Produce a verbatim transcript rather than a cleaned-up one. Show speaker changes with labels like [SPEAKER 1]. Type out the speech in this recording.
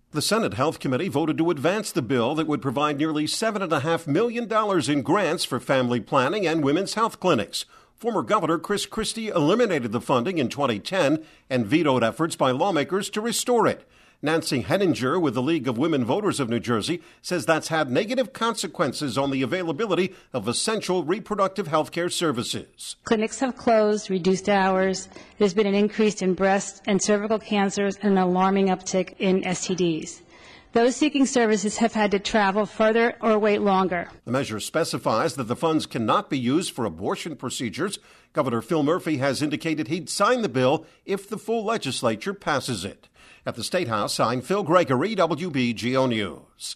[SPEAKER 1] The Senate Health Committee voted to advance the bill that would provide nearly seven point five million dollars in grants for family planning and women's health clinics. Former Governor Chris Christie eliminated the funding in twenty ten and vetoed efforts by lawmakers to restore it. Nancy Henninger with the League of Women Voters of New Jersey says that's had negative consequences on the availability of essential reproductive health care services.
[SPEAKER 2] Clinics have closed, reduced hours. There's been an increase in breast and cervical cancers and an alarming uptick in S T Ds. Those seeking services have had to travel further or wait longer.
[SPEAKER 1] The measure specifies that the funds cannot be used for abortion procedures. Governor Phil Murphy has indicated he'd sign the bill if the full legislature passes it. At the State House, I'm Phil Gregory, W B G O News.